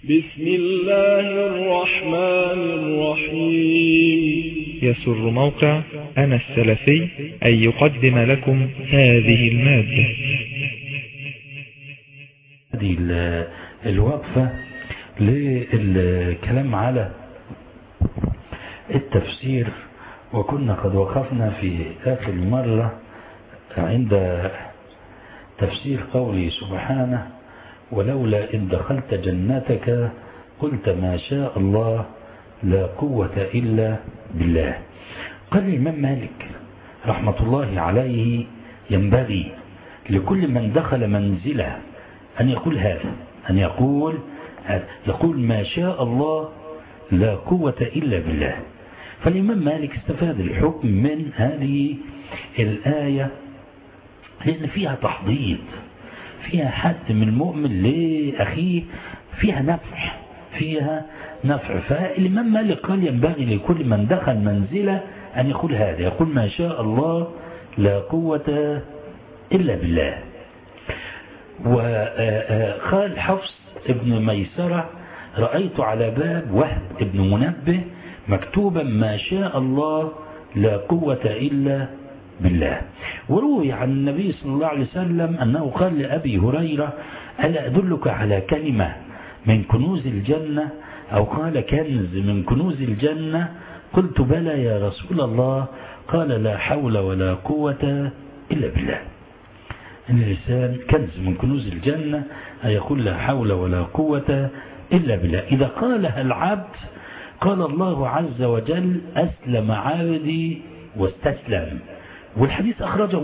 بسم الله الرحمن الرحيم. يسر موقع أنا السلفي أن يقدم لكم هذه المادة. هذه الوقفة للكلام على التفسير، وكنا قد وقفنا في آخر مرة عند تفسير قوله سبحانه: ولولا إن دخلت جنتك قلت ما شاء الله لا قوة إلا بالله. قال الإمام مالك رحمة الله عليه: ينبغي لكل من دخل منزله أن يقول هذا، أن يقول ما شاء الله لا قوة إلا بالله. فالإمام مالك استفاد الحكم من هذه الآية لأن فيها تحضيض، فيها حد من المؤمن لأخيه، فيها نفع. فالإمام مالك قال ينبغي لكل من دخل منزله أن يقول هذا، يقول ما شاء الله لا قوة إلا بالله. وقال حفص ابن ميسرة: رأيت على باب وهب ابن منبه مكتوبا ما شاء الله لا قوة إلا بالله. وروي عن النبي صلى الله عليه وسلم أنه قال لأبي هريرة: ألا أدلك على كلمة من كنوز الجنة؟ أو قال كنز من كنوز الجنة؟ قلت بلى يا رسول الله. قال لا حول ولا قوة إلا بالله. الإنسان كنز من كنوز الجنة أي يقول لا حول ولا قوة إلا بالله. إذا قالها العبد قال الله عز وجل: أسلم عبدي واستسلم. والحديث أخرجه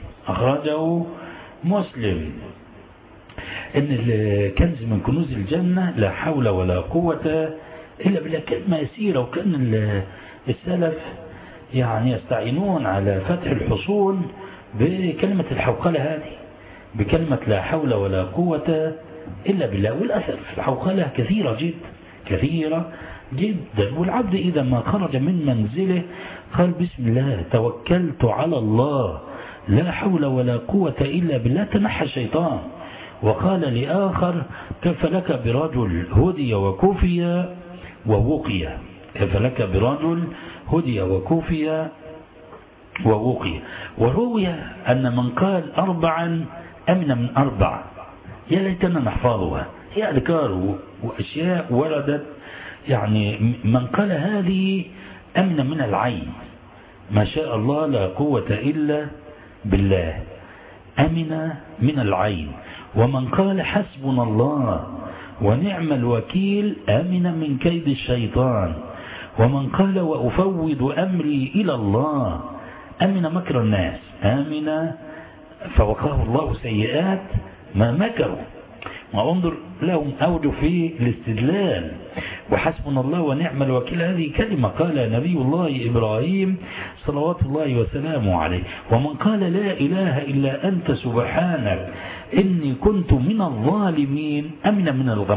مسلم إن الكنز من كنوز الجنة لا حول ولا قوة إلا بالله. كلمة يسيرة، وكان السلف يعني يستعينون على فتح الحصون بكلمة الحوقلة هذه، بكلمة لا حول ولا قوة إلا بالله. والأثر في الحوقلة كثيرة جدا. والعبد إذا ما خرج من منزله قال بسم الله توكلت على الله لا حول ولا قوة إلا بالله، تنحى الشيطان. وقال لآخر: كيف لك برجل هدي وكفي ووقي. كيف لك برجل هدي وكفي ووقي. وروي أن من قال 4 أمن من 4. يا ليتنا نحفظها، هي أذكار وأشياء وردت. يعني من قال هذه أمن من العين، ما شاء الله لا قوة إلا بالله، أمن من العين. ومن قال حسبنا الله ونعم الوكيل أمن من كيد الشيطان. ومن قال وأفوض أمري إلى الله أمن مكر الناس، أمن فوقاه الله سيئات ما مكروا. وانظر لهم أوجه في الاستدلال. وحسبنا الله ونعم الوكيل هذه كلمة قال نبي الله إبراهيم صلوات الله وسلامه عليه. ومن قال لا إله إلا أنت سبحانك إني كنت من الظالمين أمن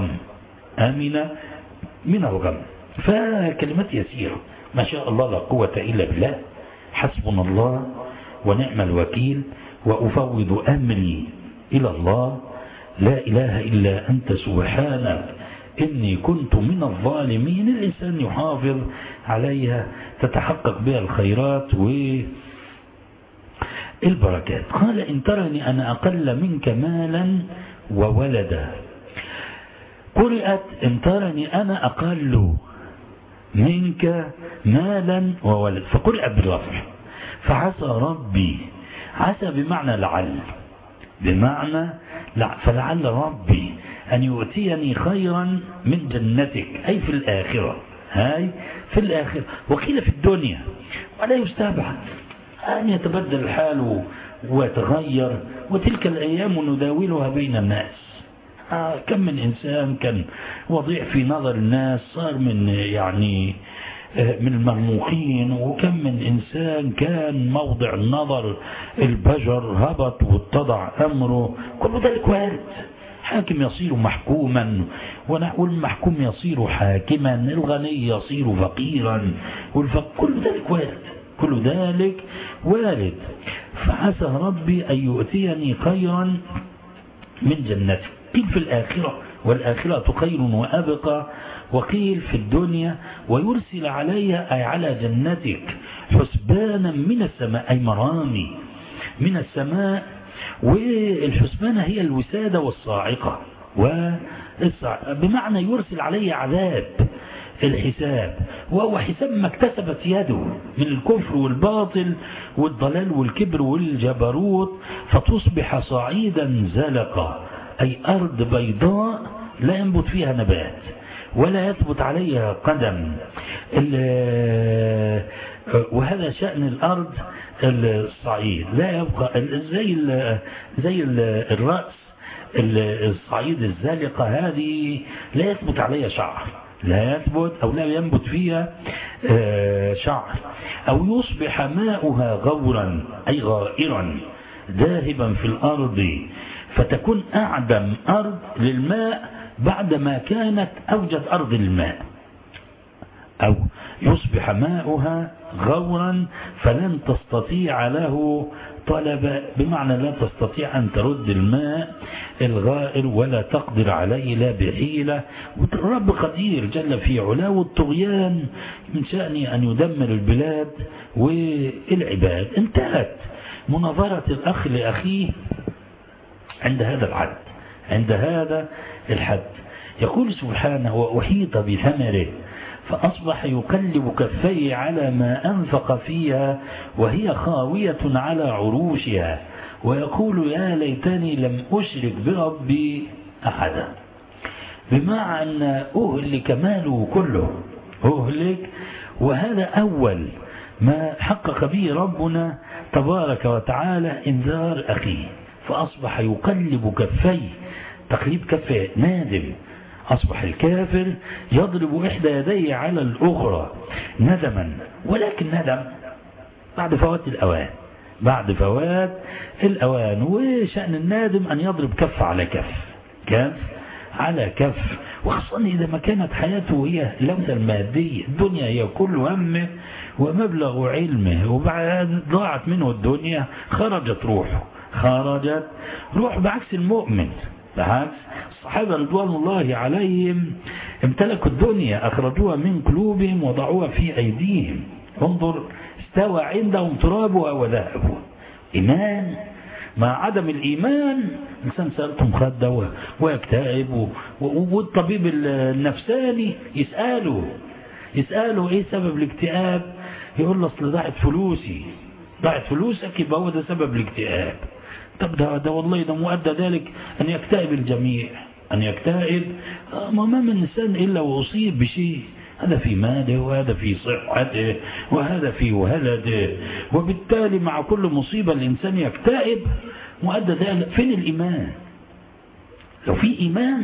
من الغم. فكلمات يسيرة، ما شاء الله لا قوة إلا بالله، حسبنا الله ونعم الوكيل، وأفوض أمري إلى الله، لا إله إلا أنت سبحانك إني كنت من الظالمين. الإنسان يحافظ عليها تتحقق بها الخيرات والبركات. قال إن ترني أنا أقل منك مالا وولدا. قرأت إن ترني أنا أقل منك مالا وولد، فقرأت بالرفع. فعسى ربي، عسى بمعنى لعل، فلعل ربي أن يؤتيني خيرا من جنتك، أي في الآخرة، وقيل في الدنيا. ولا يستبعد أن يتبدل الحال ويتغير، وتلك الأيام نداولها بين الناس. كم من إنسان كان وضيع في نظر الناس صار من المرموقين، وكم من إنسان كان موضع النظر البجر هبط واتضع أمره. كل ذلك وارد. حاكم يصير محكوما، والمحكوم يصير حاكما، الغني يصير فقيرا، كل ذلك وارد. فعسى ربي أن يؤتيني خيرا من جنتك، قيل في الآخرة والآخرة خير وأبقى. وقيل في الدنيا ويرسل عليها أي على جنتك حسبانا من السماء أي مرامي من السماء. والحسبانة هي الوسادة والصاعقة بمعنى يرسل عليه عذاب الحساب، وهو حساب ما اكتسبت يده من الكفر والباطل والضلال والكبر والجبروت، فتصبح صعيدا زلقا أي أرض بيضاء لا ينبت فيها نبات ولا يثبت عليها قدم. وهذا شأن الأرض الصعيد، لا يبقى زي الرأس الصعيد الزالقة هذه لا يثبت عليها شعر، لا يثبت أو لا ينبت فيها شعر. أو يصبح ماؤها غورا أي غائرا ذاهبا في الأرض، فتكون أعدم أرض للماء بعدما كانت أوجد أرض الماء. أو يصبح ماؤها غورا فلن تستطيع له طلب، بمعنى لا تستطيع أن ترد الماء الغائر ولا تقدر عليه لا بحيلة. والرب قدير جل في علاه، والطغيان من شأنه أن يدمر البلاد والعباد. انتهت مناظرة الأخ لأخيه عند هذا الحد، عند هذا الحد. يقول سبحانه وأحيط بثمره فأصبح يقلب كفيه على ما أنفق فيها وهي خاوية على عروشها ويقول يا ليتني لم أشرك بربي أحدا. بمعنى أهلك ماله كله، أهلك. وهذا أول ما حقق به ربنا تبارك وتعالى إنذار أخيه، فأصبح يقلب كفيه، تقليب كفيه نادم. أصبح الكافر يضرب إحدى يديه على الأخرى ندما، ولكن ندم بعد فوات الأوان، بعد فوات الأوان. وشأن النادم أن يضرب كف على كف، كف على كف، وخاصة إذا ما كانت حياته هي اللمسة المادية، الدنيا هي كل همه ومبلغ علمه، وبعد ضاعت منه الدنيا خرجت روحه، خرجت روح. بعكس المؤمن، بعكس الصحابة رضوان الله عليهم امتلكوا الدنيا، أخرجوها من قلوبهم وضعوها في أيديهم. انظر استوى عندهم ترابها وذهبوا. إيمان مع عدم الإيمان إنسان سألته مخدة ويكتئب، والطبيب النفساني يسأله إيه سبب الاكتئاب؟ يقول له أصل ضاعت فلوسي، ضاعت فلوسك يبقى هو ده سبب الاكتئاب. طب ده والله ده مؤدى ذلك أن يكتئب الجميع، أن يكتئب. ما من إنسان إلا وأصيب بشيء، هذا في ماله وهذا في صحته وهذا في ولده، وبالتالي مع كل مصيبة الإنسان يكتئب مؤدى ذلك. فين الإيمان؟ لو في إيمان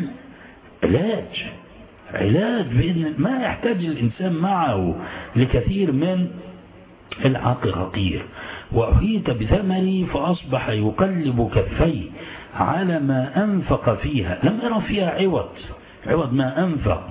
علاج بإن ما يحتاج الإنسان معه لكثير من العقاقير. وأحيط بثمره فأصبح يقلب كفيه على ما أنفق فيها، لم يرى فيها عوض ما أنفق.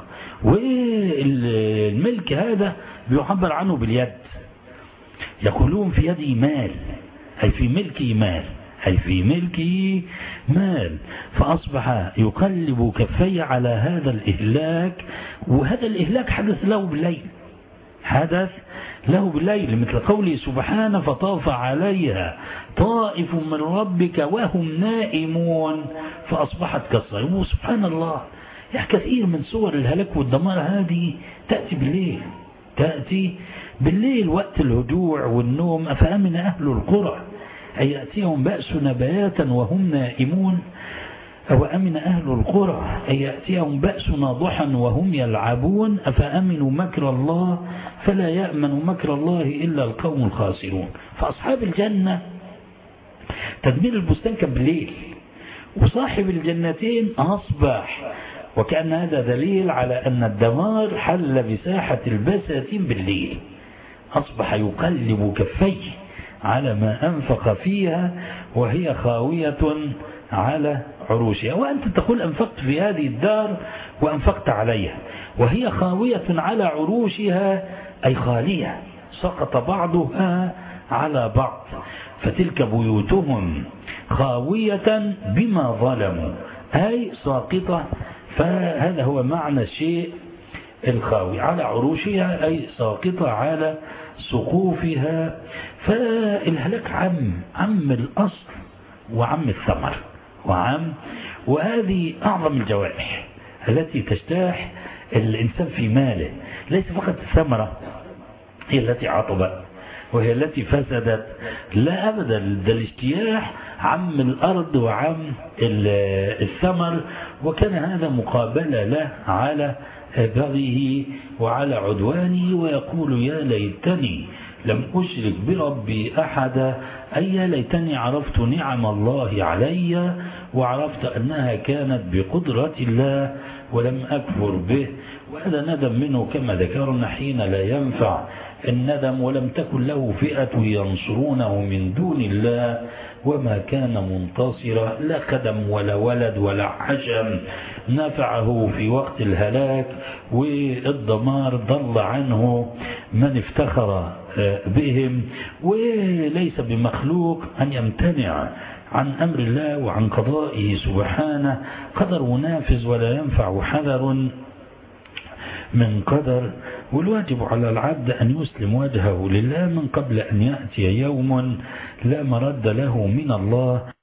والملك هذا بيعبر عنه باليد، يقولون في يدي مال، أي في ملكي مال، أي في ملكه مال. فأصبح يقلب كفيه على هذا الإهلاك، وهذا الإهلاك حدث له بالليل، حدث له بالليل، مثل قوله سبحانه فطاف عليها طائف من ربك وهم نائمون فأصبحت كالصريم. وسبحان الله، يعني كثير من صور الهلاك والدمار هذه تأتي بالليل وقت الهجوع والنوم. أفأمن أهل القرى أن يأتيهم بأسنا بياتا وهم نائمون، أو أمن أهل القرى أن يأتيهم بأسنا ضحى وهم يلعبون، أفأمنوا مكر الله فلا يأمن مكر الله إلا القوم الخاسرون. فأصحاب الجنة تدمير البستان كان بالليل، وصاحب الجنتين أصبح، وكأن هذا دليل على أن الدمار حل بساحة البساتين بالليل. أصبح يقلب كفيه على ما أنفق فيها وهي خاوية على عروشها. وأنت تقول أنفقت في هذه الدار وأنفقت عليها وهي خاوية على عروشها، أي خالية، سقط بعضها على بعض. فتلك بيوتهم خاوية بما ظلموا، أي ساقطة فهذا هو معنى الشيء الخاوي، على عروشها أي ساقطة على سقوفها. فالهلاك عم الأصل وعم الثمر وهذه أعظم الجوائح التي تجتاح الإنسان في ماله. ليس فقط الثمرة هي التي عطبت وهي التي فسدت، لا أبدا، ده الاجتياح عم الأرض وعم الثمر. وكان هذا مقابلة له على بغيه وعلى عدوانه، ويقول يا ليتني لم أشرك بربي أحدا، أي يا ليتني عرفت نعم الله علي وعرفت أنها كانت بقدرة الله ولم أكفر به. وهذا ندم منه كما ذكرنا حين لا ينفع الندم، ولم تكن له فئة ينصرونه من دون الله وما كان منتصرا، لا قدم ولا ولد ولا حشم نفعه في وقت الهلاك والدمار، ضل عنه من افتخر بهم. وليس بمخلوق أن يمتنع عن أمر الله وعن قضائه سبحانه، قدر منافذ ولا ينفع حذر من قدر. والواجب على العبد أن يسلم وجهه لله من قبل أن يأتي يوم لا مرد له من الله.